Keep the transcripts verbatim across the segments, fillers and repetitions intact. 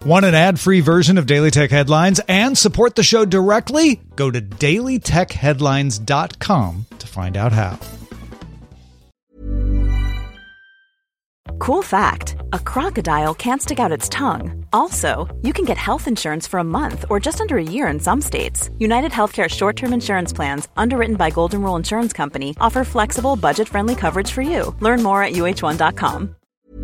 Want an ad-free version of Daily Tech Headlines and support the show directly? Go to daily tech headlines dot com to find out how. Cool fact, a crocodile can't stick out its tongue. Also, you can get health insurance for a month or just under a year in some states. United Healthcare short-term insurance plans, underwritten by Golden Rule Insurance Company, offer flexible, budget-friendly coverage for you. Learn more at U H one dot com.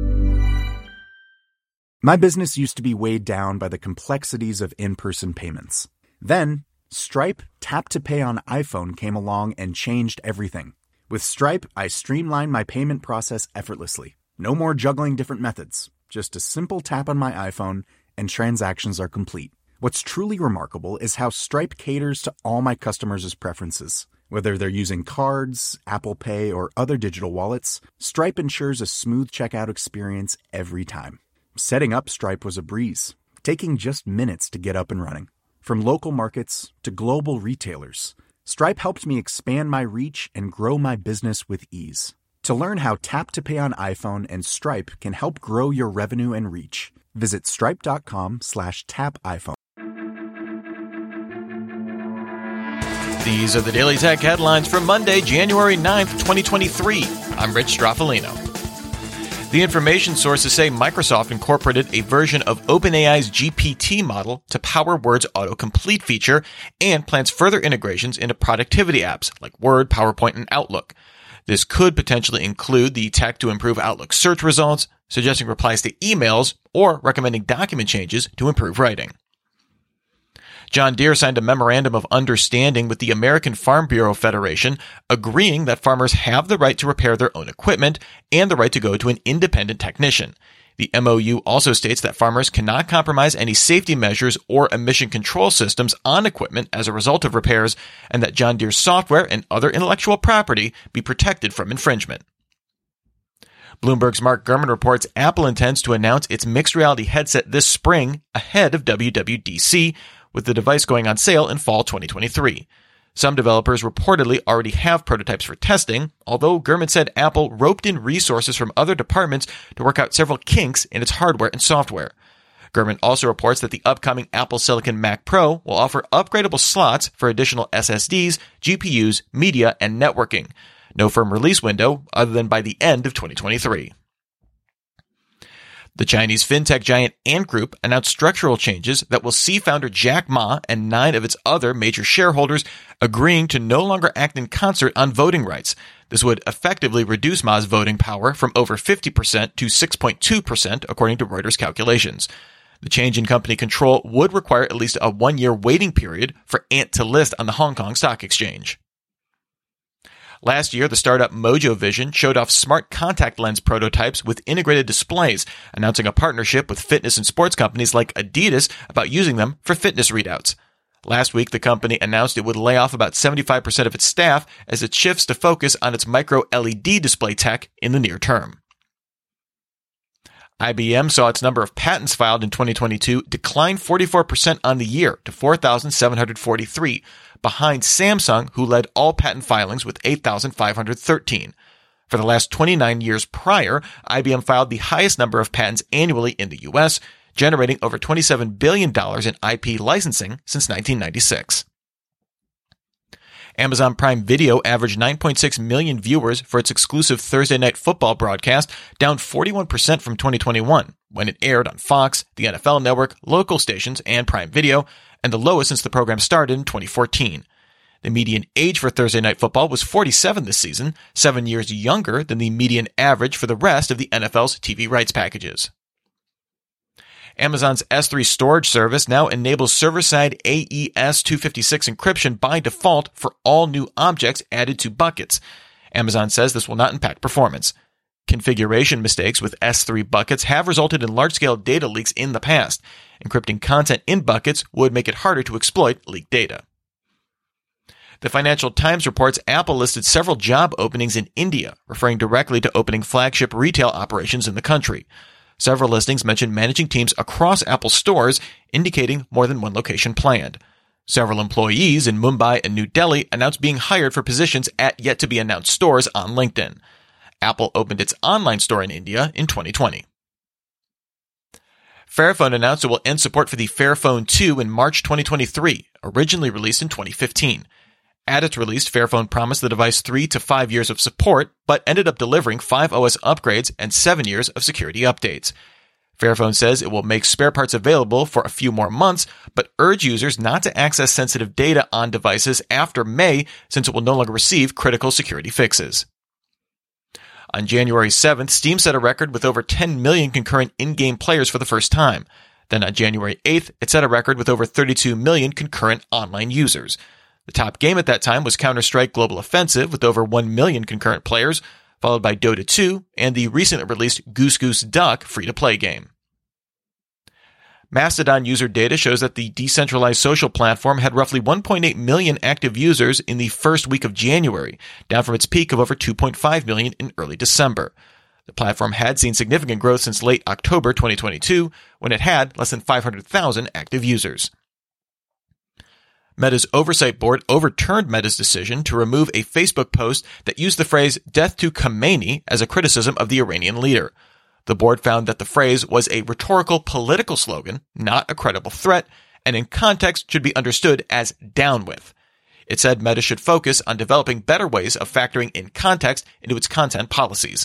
My business used to be weighed down by the complexities of in-person payments. Then, Stripe Tap to Pay on iPhone came along and changed everything. With Stripe, I streamlined my payment process effortlessly. No more juggling different methods. Just a simple tap on my iPhone and transactions are complete. What's truly remarkable is how Stripe caters to all my customers' preferences. Whether they're using cards, Apple Pay, or other digital wallets, Stripe ensures a smooth checkout experience every time. Setting up Stripe was a breeze, taking just minutes to get up and running. From local markets to global retailers, Stripe helped me expand my reach and grow my business with ease. To learn how Tap to Pay on iPhone and Stripe can help grow your revenue and reach, visit stripe.com slash tap iPhone. These are the Daily Tech headlines for Monday, January ninth, twenty twenty-three. I'm Rich Straffolino. The information sources say Microsoft incorporated a version of OpenAI's G P T model to power Word's autocomplete feature and plans further integrations into productivity apps like Word, PowerPoint, and Outlook. This could potentially include the tech to improve Outlook search results, suggesting replies to emails, or recommending document changes to improve writing. John Deere signed a memorandum of understanding with the American Farm Bureau Federation, agreeing that farmers have the right to repair their own equipment and the right to go to an independent technician. The M O U also states that farmers cannot compromise any safety measures or emission control systems on equipment as a result of repairs, and that John Deere's software and other intellectual property be protected from infringement. Bloomberg's Mark Gurman reports Apple intends to announce its mixed reality headset this spring ahead of W W D C, with the device going on sale in fall twenty twenty-three. Some developers reportedly already have prototypes for testing, although Gurman said Apple roped in resources from other departments to work out several kinks in its hardware and software. Gurman also reports that the upcoming Apple Silicon Mac Pro will offer upgradable slots for additional S S Ds, G P Us, media, and networking. No firm release window other than by the end of twenty twenty-three. The Chinese fintech giant Ant Group announced structural changes that will see founder Jack Ma and nine of its other major shareholders agreeing to no longer act in concert on voting rights. This would effectively reduce Ma's voting power from over fifty percent to six point two percent, according to Reuters calculations. The change in company control would require at least a one-year waiting period for Ant to list on the Hong Kong Stock Exchange. Last year, the startup Mojo Vision showed off smart contact lens prototypes with integrated displays, announcing a partnership with fitness and sports companies like Adidas about using them for fitness readouts. Last week, the company announced it would lay off about seventy-five percent of its staff as it shifts to focus on its micro L E D display tech in the near term. I B M saw its number of patents filed in twenty twenty-two decline forty-four percent on the year to four thousand seven hundred forty-three, behind Samsung, who led all patent filings with eight thousand five hundred thirteen. For the last twenty-nine years prior, I B M filed the highest number of patents annually in the U S, generating over twenty-seven billion dollars in I P licensing since nineteen ninety-six. Amazon Prime Video averaged nine point six million viewers for its exclusive Thursday Night Football broadcast, down forty-one percent from twenty twenty-one, when it aired on Fox, the N F L Network, local stations, and Prime Video, and the lowest since the program started in twenty fourteen. The median age for Thursday Night Football was forty-seven this season, seven years younger than the median average for the rest of the N F L's T V rights packages. Amazon's S three storage service now enables server-side A E S two fifty-six encryption by default for all new objects added to buckets. Amazon says this will not impact performance. Configuration mistakes with S three buckets have resulted in large-scale data leaks in the past. Encrypting content in buckets would make it harder to exploit leaked data. The Financial Times reports Apple listed several job openings in India, referring directly to opening flagship retail operations in the country. Several listings mention managing teams across Apple stores, indicating more than one location planned. Several employees in Mumbai and New Delhi announced being hired for positions at yet-to-be-announced stores on LinkedIn. Apple opened its online store in India in twenty twenty. Fairphone announced it will end support for the Fairphone two in March twenty twenty-three, originally released in twenty fifteen. At its release, Fairphone promised the device three to five years of support, but ended up delivering five O S upgrades and seven years of security updates. Fairphone says it will make spare parts available for a few more months, but urge users not to access sensitive data on devices after May, since it will no longer receive critical security fixes. On January seventh, Steam set a record with over ten million concurrent in-game players for the first time. Then on January eighth, it set a record with over thirty-two million concurrent online users. The top game at that time was Counter-Strike Global Offensive with over one million concurrent players, followed by Dota two and the recently released Goose Goose Duck free-to-play game. Mastodon user data shows that the decentralized social platform had roughly one point eight million active users in the first week of January, down from its peak of over two point five million in early December. The platform had seen significant growth since late October twenty twenty-two, when it had less than five hundred thousand active users. Meta's oversight board overturned Meta's decision to remove a Facebook post that used the phrase "death to Khamenei" as a criticism of the Iranian leader. The board found that the phrase was a rhetorical political slogan, not a credible threat, and in context should be understood as down with. It said Meta should focus on developing better ways of factoring in context into its content policies.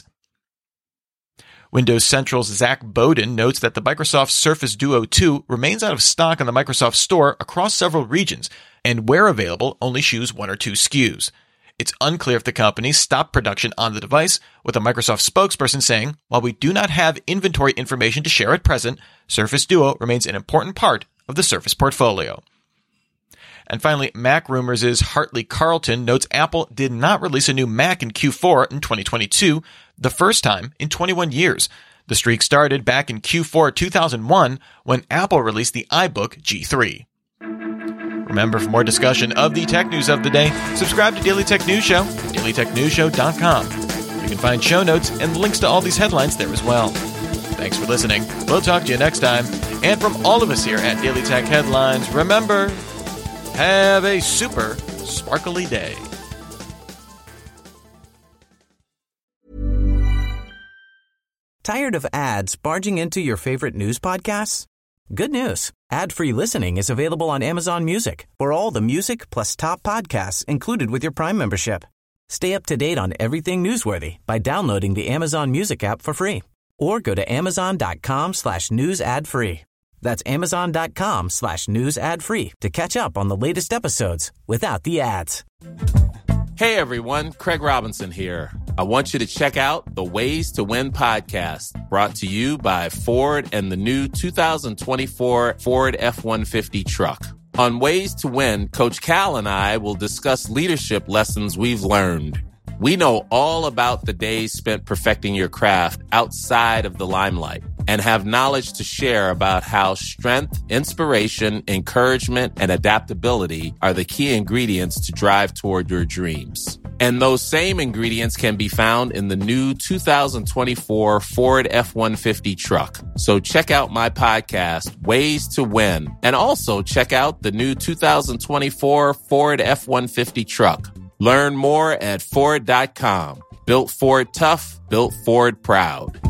Windows Central's Zach Bowden notes that the Microsoft Surface Duo two remains out of stock on the Microsoft Store across several regions, and where available, only shoes one or two S K Us. It's unclear if the company stopped production on the device, with a Microsoft spokesperson saying, "While we do not have inventory information to share at present, Surface Duo remains an important part of the Surface portfolio." And finally, Mac Rumors' Hartley Carlton notes Apple did not release a new Mac in Q four in twenty twenty-two, the first time in twenty-one years. The streak started back in Q four two thousand one when Apple released the iBook G three. Remember, for more discussion of the tech news of the day, subscribe to Daily Tech News Show at daily tech news show dot com. You can find show notes and links to all these headlines there as well. Thanks for listening. We'll talk to you next time. And from all of us here at Daily Tech Headlines, remember, have a super sparkly day. Tired of ads barging into your favorite news podcasts? Good news. Ad-free listening is available on Amazon Music for all the music plus top podcasts included with your Prime membership. Stay up to date on everything newsworthy by downloading the Amazon Music app for free or go to amazon.com slash news ad free. That's amazon.com slash news ad free to catch up on the latest episodes without the ads. Hey everyone, Craig Robinson here. I want you to check out the Ways to Win podcast, brought to you by Ford and the new two thousand twenty-four Ford F one fifty truck. On Ways to Win, Coach Cal and I will discuss leadership lessons we've learned. We know all about the days spent perfecting your craft outside of the limelight and have knowledge to share about how strength, inspiration, encouragement, and adaptability are the key ingredients to drive toward your dreams. And those same ingredients can be found in the new two thousand twenty-four Ford F one fifty truck. So check out my podcast, Ways to Win, and also check out the new two thousand twenty-four Ford F one fifty truck. Learn more at Ford dot com. Built Ford tough, built Ford proud.